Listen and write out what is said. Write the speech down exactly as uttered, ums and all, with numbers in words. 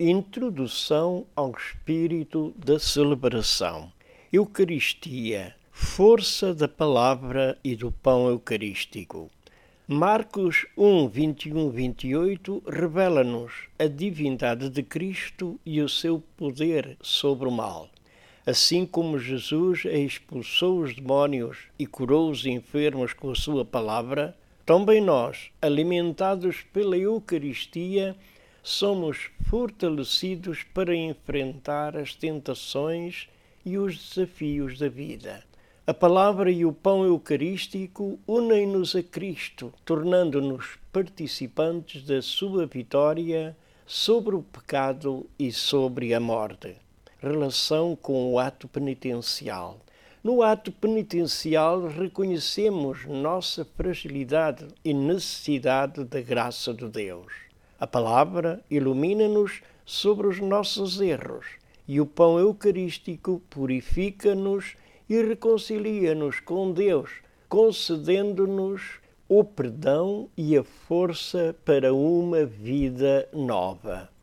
Introdução ao espírito da celebração. Eucaristia, força da palavra e do pão eucarístico. Marcos um, vinte e um, vinte e oito revela-nos a divindade de Cristo e o seu poder sobre o mal. Assim como Jesus expulsou os demónios e curou os enfermos com a sua palavra, também nós, alimentados pela Eucaristia, somos fortalecidos para enfrentar as tentações e os desafios da vida. A palavra e o pão eucarístico unem-nos a Cristo, tornando-nos participantes da sua vitória sobre o pecado e sobre a morte. Relação com o ato penitencial. No ato penitencial reconhecemos nossa fragilidade e necessidade da graça de Deus. A palavra ilumina-nos sobre os nossos erros e o pão eucarístico purifica-nos e reconcilia-nos com Deus, concedendo-nos o perdão e a força para uma vida nova.